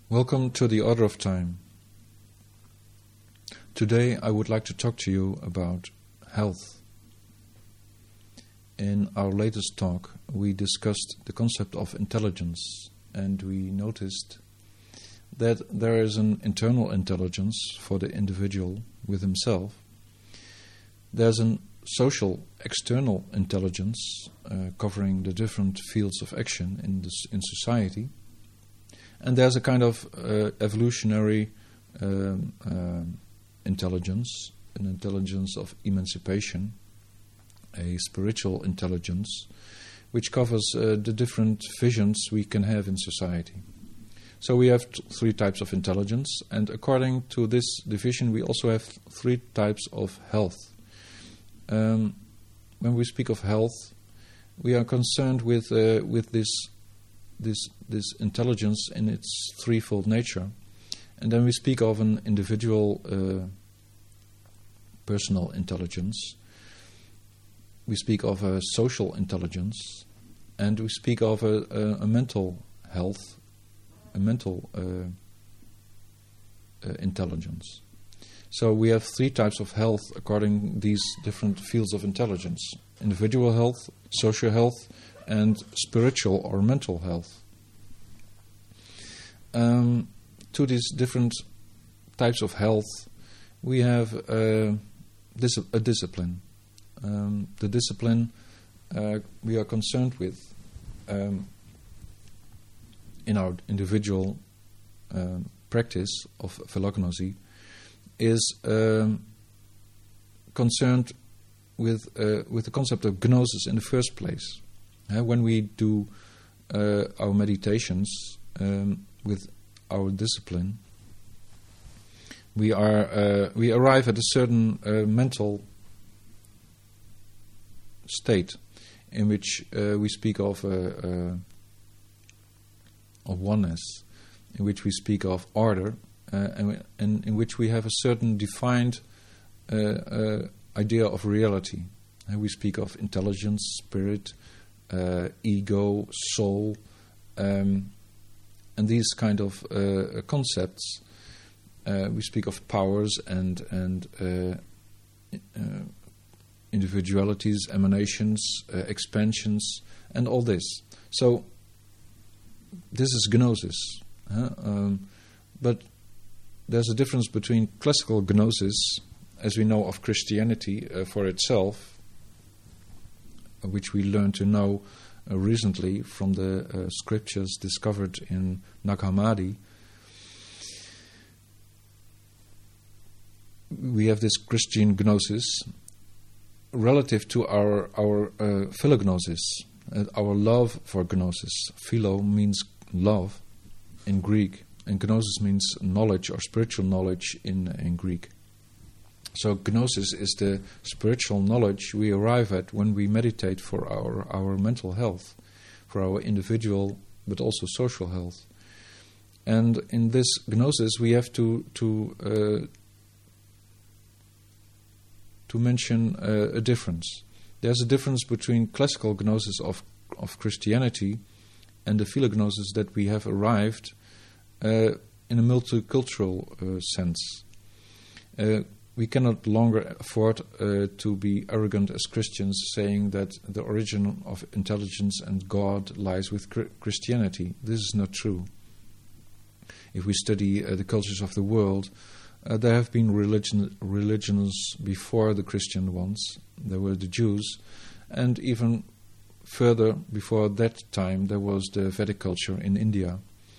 Welcome to the Order of Time. Today I would like to talk to you about health. In our latest talk we discussed the concept of intelligence, and we noticed that there is an internal intelligence for the individual with himself. There's an social external intelligence covering the different fields of action in society. And there's a kind of evolutionary intelligence, an intelligence of emancipation, a spiritual intelligence, which covers the different visions we can have in society. So we have three types of intelligence, and according to this division we also have three types of health. When we speak of health, we are concerned with this intelligence in its threefold nature, and then we speak of an individual personal intelligence, we speak of a social intelligence, and we speak of a mental health, a mental intelligence. So we have three types of health according to these different fields of intelligence: individual health, social health, and spiritual or mental health. To these different types of health, we have a discipline. The discipline we are concerned with in our individual practice of philognosy is concerned with the concept of gnosis in the first place. When we do our meditations with our discipline, we arrive at a certain mental state in which we speak of oneness, in which we speak of order, and in which we have a certain defined idea of reality. We speak of intelligence, spirit, ego, soul, and these kind of concepts. We speak of powers and individualities, emanations, expansions, and all this. So this is gnosis. But there's a difference between classical gnosis, as we know of Christianity for itself, which we learn to know recently from the scriptures discovered in Nag Hammadi. We have this Christian gnosis relative to our philognosis, our love for gnosis. Philo means love in Greek, and gnosis means knowledge or spiritual knowledge in Greek. So gnosis is the spiritual knowledge we arrive at when we meditate for our mental health, for our individual but also social health. And in this gnosis we have to mention a difference. There's a difference between classical gnosis of Christianity and the philognosis that we have arrived in a multicultural sense. We cannot longer afford to be arrogant as Christians, saying that the origin of intelligence and God lies with Christianity. This is not true. If we study the cultures of the world, there have been religions before the Christian ones. There were the Jews, and even further before that time there was the Vedic culture in India.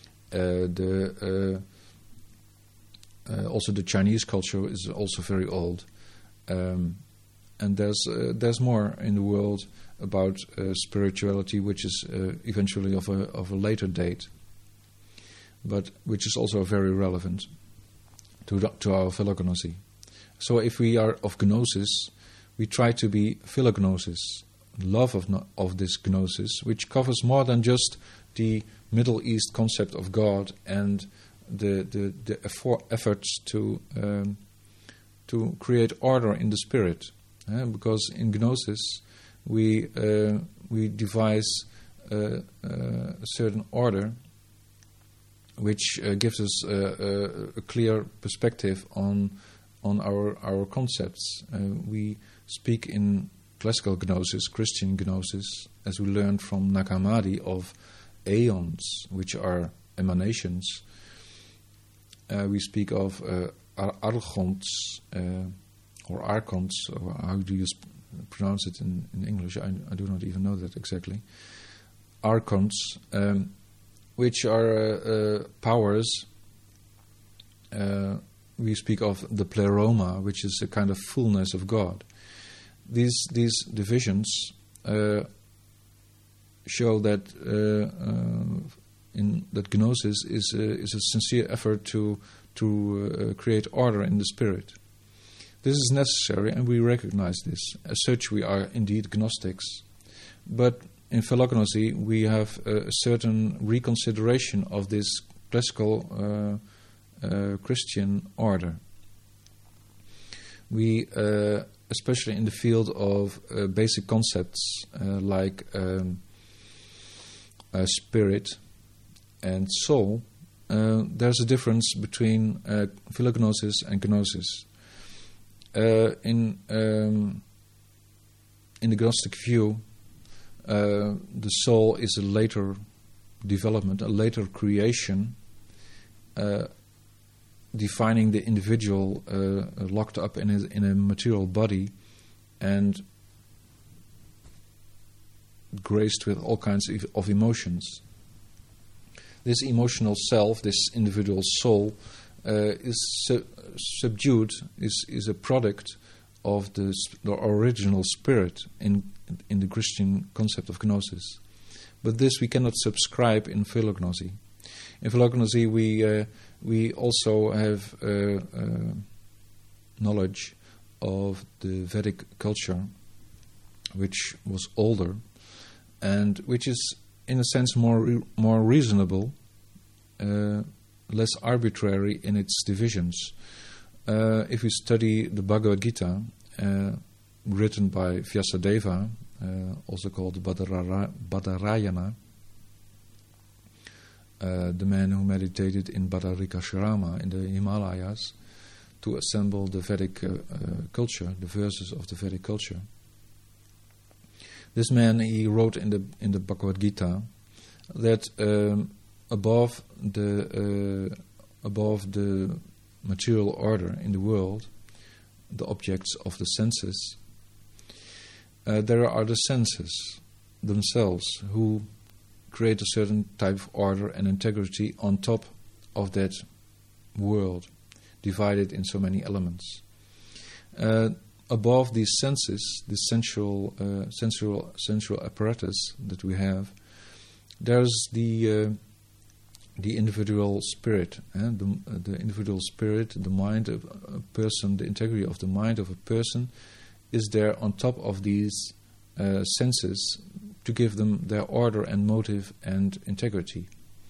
Also the Chinese culture is also very old, and there's more in the world about spirituality, which is eventually of a later date, but which is also very relevant to our philognosy. So if we are of gnosis, we try to be philognosis, love of this gnosis, which covers more than just the Middle East concept of God and the efforts to create order in the spirit, because in gnosis we devise a certain order which gives us a clear perspective on our concepts. We speak in classical gnosis, Christian gnosis, as we learned from Nag Hammadi, of aeons, which are emanations. We speak of archons or archons, or how do you pronounce it in English? I do not even know that exactly. Archons, which are powers. We speak of the pleroma, which is a kind of fullness of God. These divisions show that that gnosis is a sincere effort to create order in the spirit. This is necessary, and we recognize this. As such, we are indeed Gnostics. But in philognosy, we have a certain reconsideration of this classical Christian order. We, especially in the field of basic concepts like spirit and soul, there's a difference between philognosis and gnosis. In the Gnostic view, the soul is a later development, a later creation, defining the individual locked up in a material body and graced with all kinds of emotions. This emotional self, this individual soul, is subdued, is a product of the original spirit in the Christian concept of gnosis. But this we cannot subscribe in philognosy. In philognosy we also have knowledge of the Vedic culture, which was older and which is in a sense more reasonable, less arbitrary in its divisions. If we study the Bhagavad Gita, written by Vyasadeva, also called Badarayana, the man who meditated in Badarikashrama in the Himalayas to assemble the Vedic culture, the verses of the Vedic culture. This man, he wrote in the Bhagavad Gita that above the material order in the world, the objects of the senses, there are the senses themselves who create a certain type of order and integrity on top of that world, divided in so many elements. Above these senses, the sensual apparatus that we have, there's the individual spirit, the individual spirit, the mind of a person, the integrity of the mind of a person is there on top of these senses to give them their order and motive and integrity.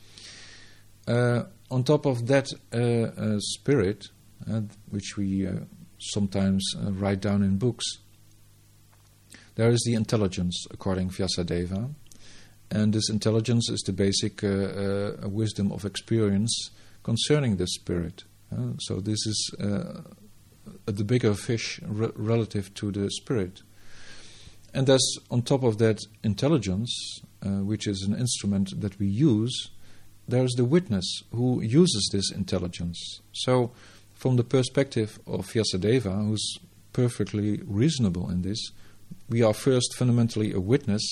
On top of that spirit, which we sometimes write down in books, there is the intelligence, according to Vyasadeva. And this intelligence is the basic wisdom of experience concerning the spirit. So this is the bigger fish relative to the spirit. And thus, on top of that intelligence, which is an instrument that we use, there's the witness who uses this intelligence. So, from the perspective of Vyasadeva, who's perfectly reasonable in this, we are first fundamentally a witness,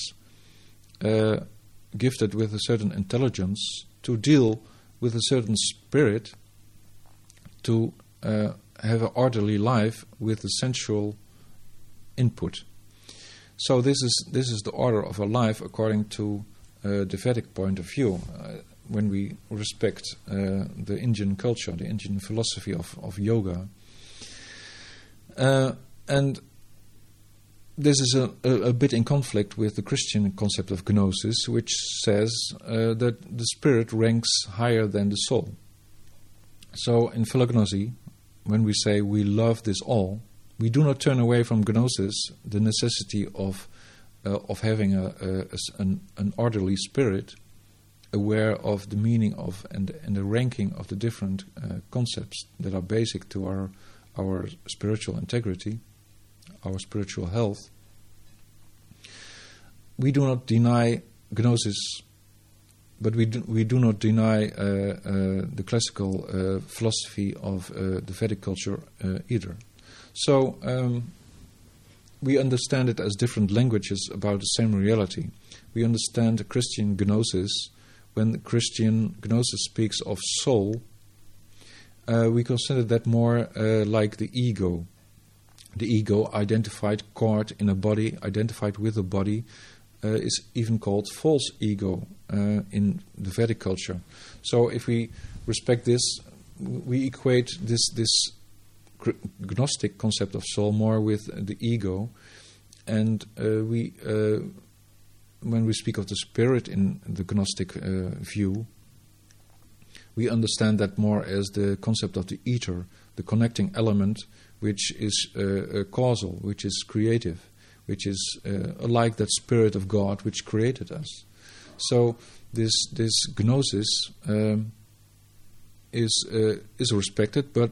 gifted with a certain intelligence to deal with a certain spirit, to have an orderly life with the sensual input. So this is the order of our life according to the Vedic point of view. When we respect the Indian culture, the Indian philosophy of yoga, and this is a bit in conflict with the Christian concept of gnosis, which says that the spirit ranks higher than the soul. So in philognosy, when we say we love this all, we do not turn away from gnosis, the necessity of having an orderly spirit, aware of the meaning of and the ranking of the different concepts that are basic to our spiritual integrity, our spiritual health. We do not deny Gnosis, but we do not deny the classical philosophy of the Vedic culture either. So we understand it as different languages about the same reality. We understand Christian Gnosis. When Christian Gnosis speaks of soul, we consider that more like the ego. The ego, identified, caught in a body, identified with a body, is even called false ego in the Vedic culture. So if we respect this, we equate this Gnostic concept of soul more with the ego, and when we speak of the spirit in the Gnostic view, we understand that more as the concept of the ether, the connecting element, which is causal, which is creative, which is like that Spirit of God which created us. So this Gnosis is respected, but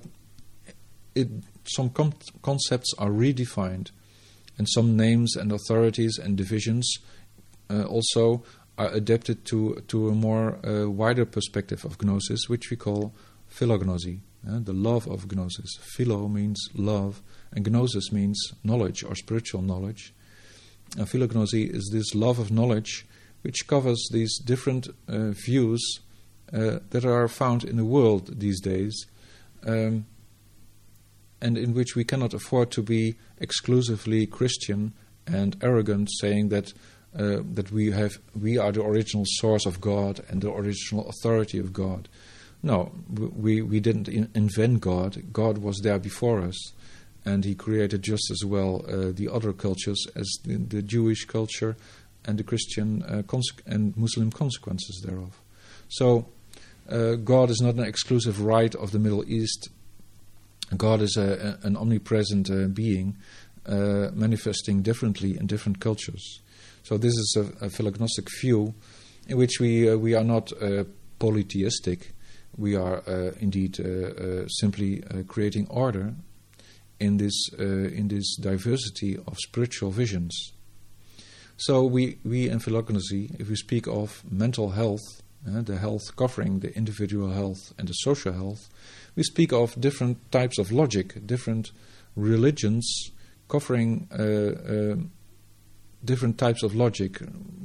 some concepts are redefined, and some names and authorities and divisions also are adapted to a more wider perspective of Gnosis, which we call philognosy, the love of Gnosis. Philo means love, and Gnosis means knowledge or spiritual knowledge. Philognosy is this love of knowledge which covers these different views that are found in the world these days, and in which we cannot afford to be exclusively Christian and arrogant, saying that we are the original source of God and the original authority of God. No, we didn't invent God. God was there before us, and He created just as well the other cultures as the Jewish culture and the Christian and Muslim consequences thereof. So God is not an exclusive right of the Middle East. God is an omnipresent being manifesting differently in different cultures. So this is a philognostic view in which we are not polytheistic. We are indeed simply creating order in this diversity of spiritual visions. So we in philognosy, if we speak of mental health, the health covering the individual health and the social health, we speak of different types of logic, different religions covering different types of logic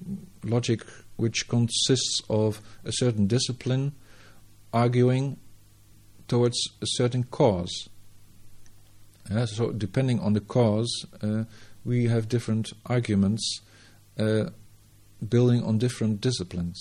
which consists of a certain discipline arguing towards a certain cause. So depending on the cause, we have different arguments building on different disciplines.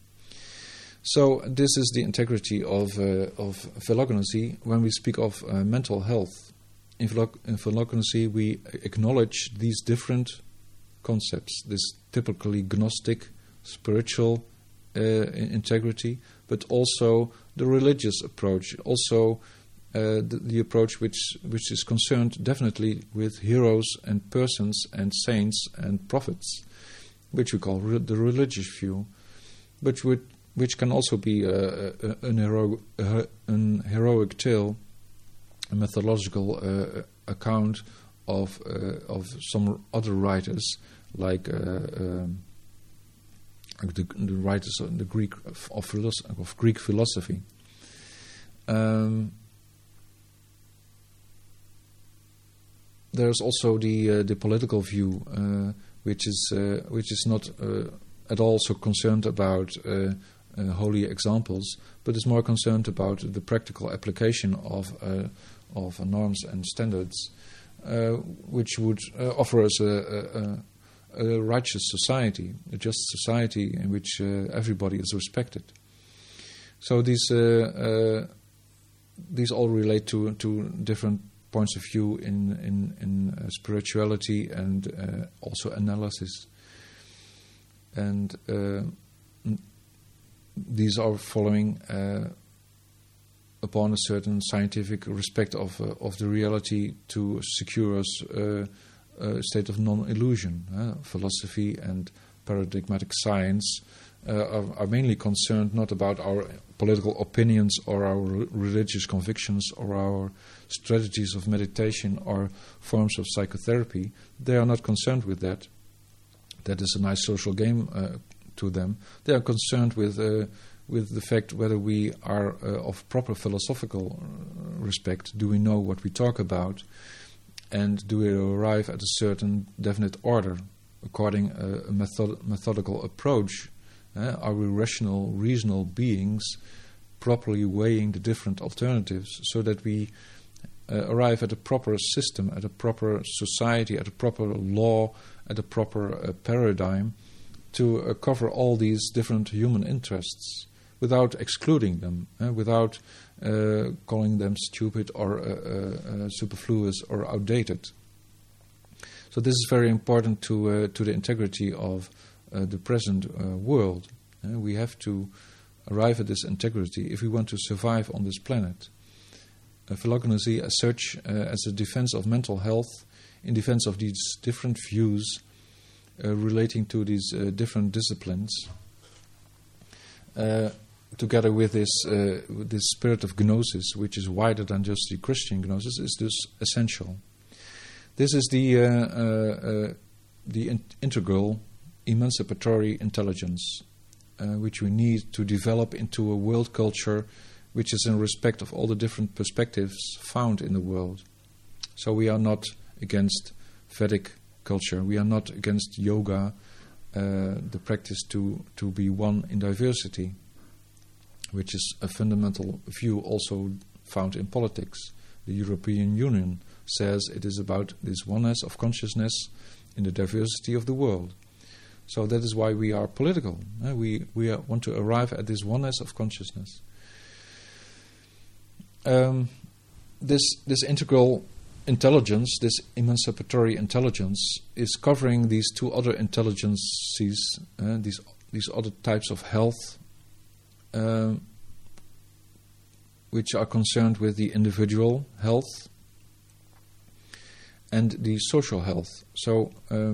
So this is the integrity of philognosy. When we speak of mental health, in philognosy we acknowledge these different concepts, this typically Gnostic, spiritual integrity, but also the religious approach, also the approach which is concerned definitely with heroes and persons and saints and prophets, which we call the religious view, but which can also be an heroic tale, a mythological account of some other writers, like the writers of the Greek of Greek philosophy. There's also the political view, which is not at all so concerned about holy examples, but is more concerned about the practical application of norms and standards, which would offer us a righteous society, a just society in which everybody is respected. So these all relate to different points of view in spirituality and also analysis, and these are following upon a certain scientific respect of the reality to secure us a state of non-illusion. Philosophy and paradigmatic science are mainly concerned not about our political opinions or our religious convictions or our strategies of meditation or forms of psychotherapy. They are not concerned with that. That is a nice social game to them. They are concerned with the fact whether we are of proper philosophical respect. Do we know what we talk about? And do we arrive at a certain definite order according a methodical approach? Are we rational, reasonable beings properly weighing the different alternatives so that we arrive at a proper system, at a proper society, at a proper law, at a proper paradigm to cover all these different human interests without excluding them, without calling them stupid or superfluous or outdated. So this is very important to the integrity of the present world. We have to arrive at this integrity if we want to survive on this planet. Philognosy as such, as a defense of mental health, in defense of these different views relating to these different disciplines, together with this spirit of gnosis, which is wider than just the Christian gnosis, is this essential. This is the integral emancipatory intelligence which we need to develop into a world culture which is in respect of all the different perspectives found in the world. So we are not against Vedic culture, we are not against yoga, the practice to be one in diversity, which is a fundamental view also found in politics. The European Union says it is about this oneness of consciousness in the diversity of the world. So that is why we are political. We want to arrive at this oneness of consciousness. This integral intelligence, this emancipatory intelligence, is covering these two other intelligences, these other types of health, which are concerned with the individual health and the social health. So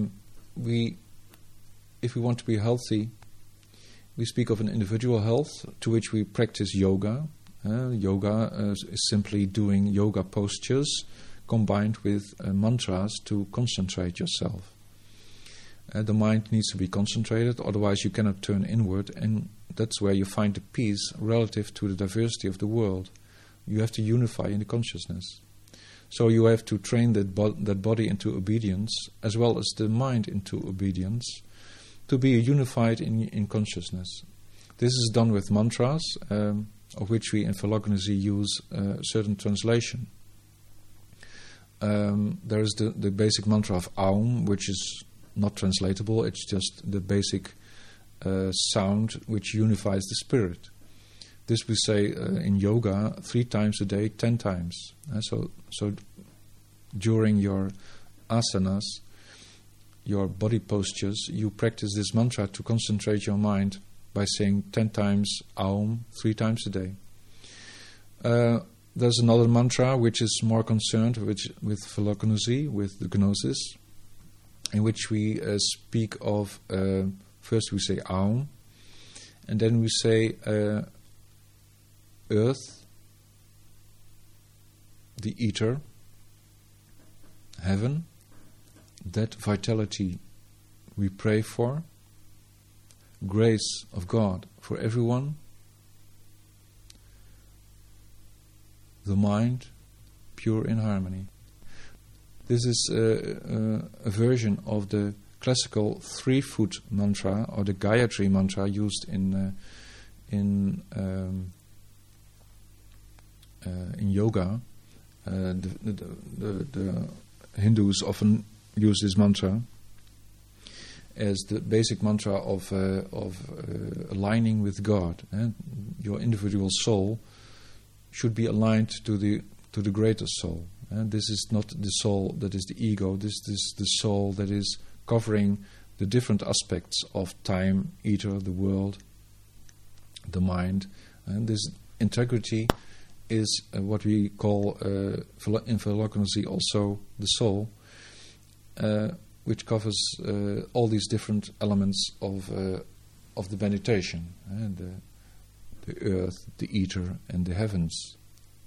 if we want to be healthy, we speak of an individual health to which we practice yoga. Yoga is simply doing yoga postures combined with mantras to concentrate yourself. The mind needs to be concentrated, otherwise you cannot turn inward, and that's where you find the peace relative to the diversity of the world. You have to unify in the consciousness. So you have to train that body into obedience, as well as the mind into obedience, to be unified in consciousness. This is done with mantras, of which we in Philognosy use a certain translation. There is the basic mantra of Aum, which is not translatable, it's just the basic sound which unifies the spirit. This we say in yoga 3 times a day, 10 times. So during your asanas, your body postures, you practice this mantra to concentrate your mind by saying 10 times Aum 3 times a day. There's another mantra which is more concerned with Philognosy, with the gnosis, in which we speak of, first we say Aum, and then we say earth, the ether, heaven, that vitality we pray for, grace of God for everyone, the mind, pure in harmony. This is a version of the classical 3-foot mantra, or the Gayatri mantra used in yoga. The Hindus often use this mantra as the basic mantra of aligning with God. Your individual soul should be aligned to the greater soul. This is not the soul that is the ego. This is the soul that is covering the different aspects of time, ether, the world, the mind. And this integrity is what we call in Philognosy also the soul, which covers all these different elements of of the meditation, the earth, the ether, and the heavens.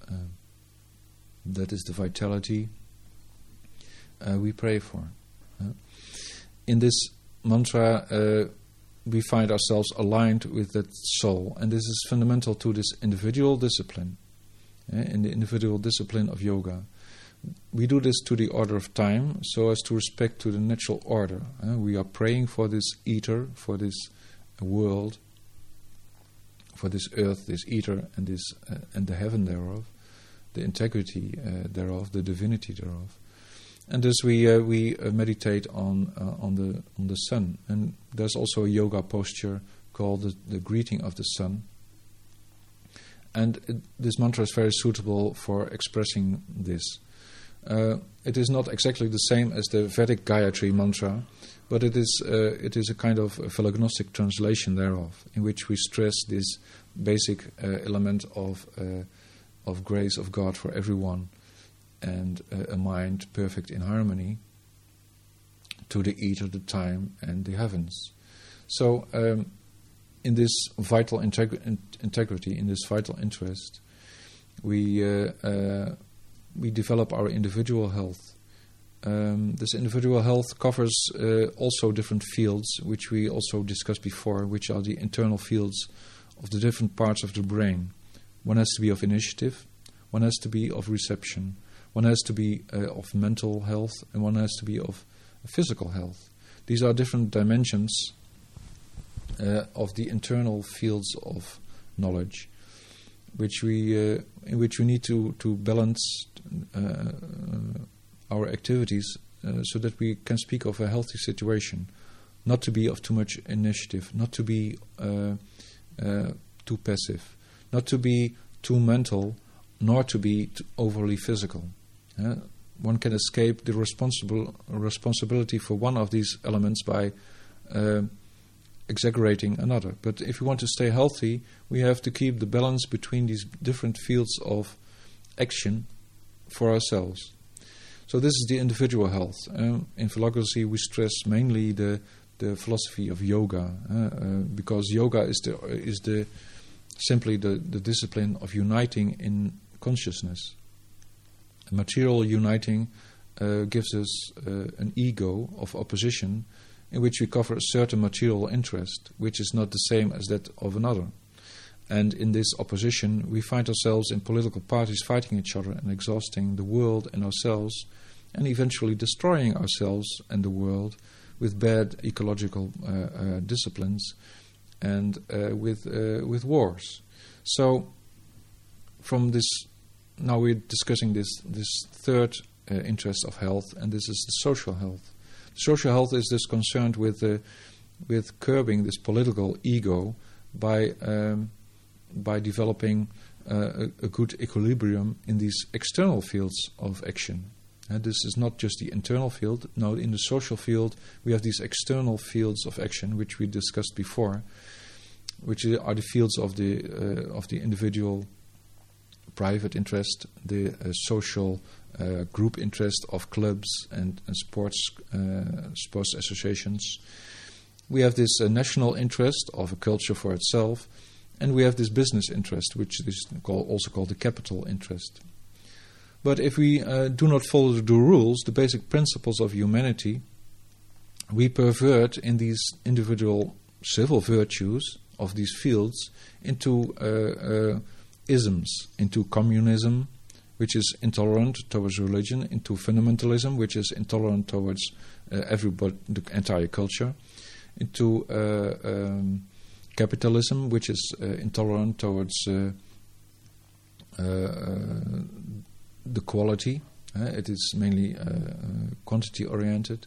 That is the vitality we pray for. In this mantra, we find ourselves aligned with that soul, and this is fundamental to this individual discipline. In the individual discipline of yoga, we do this to the order of time, so as to respect to the natural order. We are praying for this ether, for this world, for this earth, this ether, and this and the heaven thereof, the integrity thereof, the divinity thereof. And thus we meditate on the sun. And there's also a yoga posture called the greeting of the sun. And this mantra is very suitable for expressing this. It is not exactly the same as the Vedic Gayatri mantra, but it is a kind of a philognostic translation thereof, in which we stress this basic element of grace of God for everyone, and a mind perfect in harmony to the ether, the time, and the heavens. So, in this vital integrity, in this vital interest, we develop our individual health. This individual health covers also different fields, which we also discussed before, which are the internal fields of the different parts of the brain. One has to be of initiative, one has to be of reception, one has to be of mental health, and one has to be of physical health. These are different dimensions of the internal fields of knowledge, in which we need to balance our activities so that we can speak of a healthy situation, not to be of too much initiative, not to be too passive, not to be too mental, nor to be overly physical. One can escape the responsibility for one of these elements by exaggerating another. But if we want to stay healthy, we have to keep the balance between these different fields of action for ourselves. So this is the individual health. In philosophy, we stress mainly the philosophy of yoga, because yoga is simply the discipline of uniting in consciousness. Material uniting gives us an ego of opposition, in which we cover a certain material interest, which is not the same as that of another. And in this opposition, we find ourselves in political parties fighting each other and exhausting the world and ourselves, and eventually destroying ourselves and the world with bad ecological disciplines and with wars. So, from this, now we're discussing this third interest of health, and this is the social health. Social health is thus concerned with curbing this political ego by developing a good equilibrium in these external fields of action. This is not just the internal field. No, in the social field we have these external fields of action, which we discussed before, which are the fields of the individual private interest, the social group interest of clubs and sports associations. We have this national interest of a culture for itself, and we have this business interest, which is also called the capital interest. But if we do not follow the rules, the basic principles of humanity, we pervert in these individual civil virtues of these fields into isms, into communism, which is intolerant towards religion, into fundamentalism, which is intolerant towards everybody, the entire culture, into capitalism, which is intolerant towards the quality. It is mainly quantity-oriented.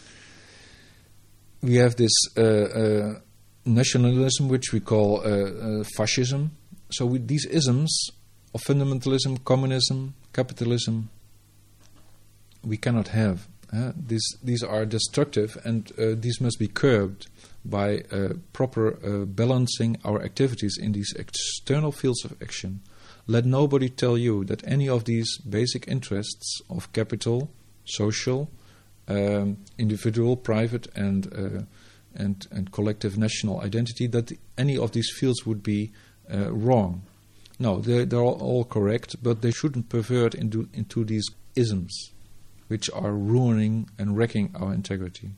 We have this nationalism, which we call fascism. So with these isms of fundamentalism, communism, capitalism, we cannot have. These are destructive, and these must be curbed by proper balancing our activities in these external fields of action. Let nobody tell you that any of these basic interests of capital, social, individual, private, and and collective national identity, that any of these fields would be wrong. No, they're all correct, but they shouldn't pervert into these isms, which are ruining and wrecking our integrity.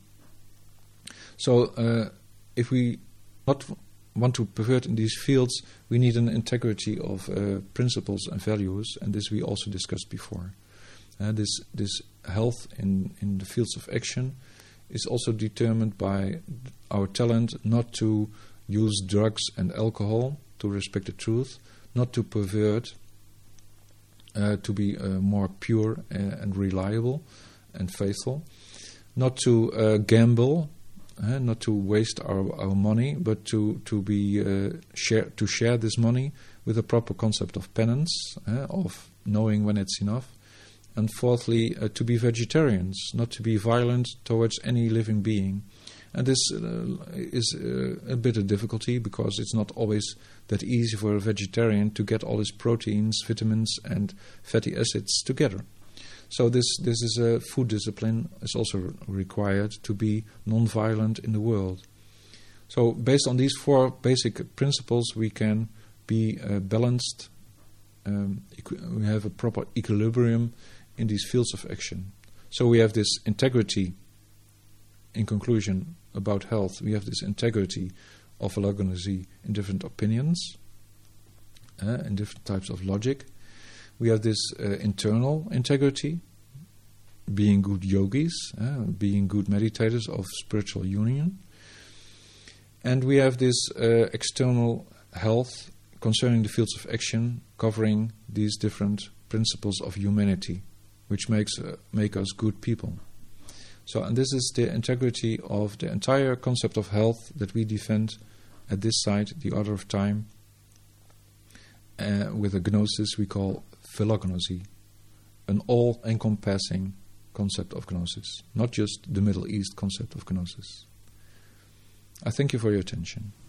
So if we not want to pervert in these fields, we need an integrity of principles and values, and this we also discussed before. This health in the fields of action is also determined by our talent not to use drugs and alcohol, to respect the truth, not to pervert, to be more pure and reliable and faithful, not to gamble, not to waste our money, but to share this money with a proper concept of penance, of knowing when it's enough. And fourthly, to be vegetarians, not to be violent towards any living being. And this is a bit of difficulty, because it's not always that easy for a vegetarian to get all his proteins, vitamins and fatty acids together. So this is a food discipline is also required to be non-violent in the world. So based on these four basic principles, we can be balanced. We have a proper equilibrium in these fields of action. So we have this integrity. In conclusion, about health, we have this integrity of philognosy in different opinions, in different types of logic. We have this internal integrity, being good yogis, being good meditators of spiritual union. And we have this external health concerning the fields of action, covering these different principles of humanity, which make us good people. So, and this is the integrity of the entire concept of health that we defend at this site, the Order of Time, with a gnosis we call philognosy, an all-encompassing concept of gnosis, not just the Middle East concept of gnosis. I thank you for your attention.